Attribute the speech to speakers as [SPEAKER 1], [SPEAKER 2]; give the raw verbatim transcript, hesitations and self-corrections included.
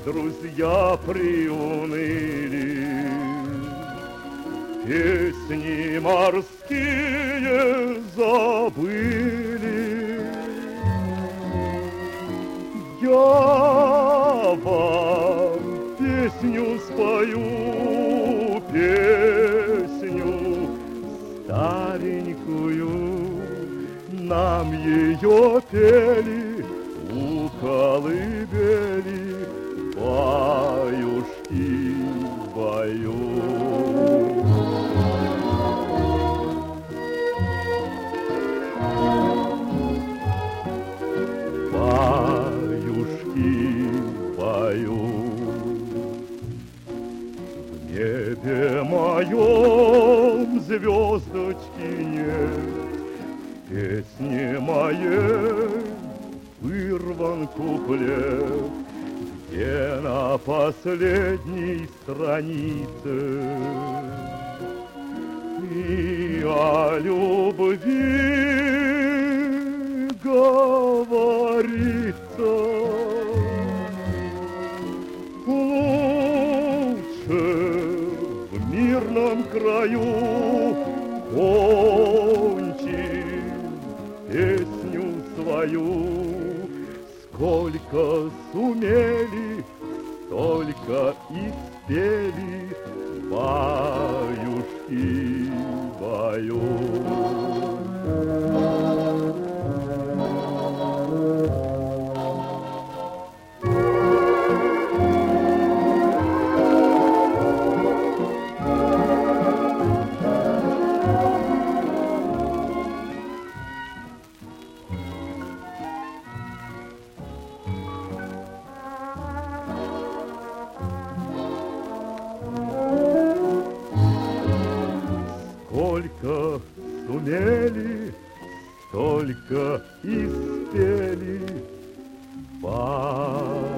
[SPEAKER 1] друзья приуныли, песни морские забыли. Я вам песню спою, песню старенькую, нам ее пели у колыбели баюшки баю. Баюшки баю. В небе моем звездочки нет, в песне моей вырван куплет, где на последней странице и о любви говорится. Лучше в мирном краю кончим песню свою. Сколько сумели, столько и спели баюшки баю. Сколько сумели, столько и спели баюшки.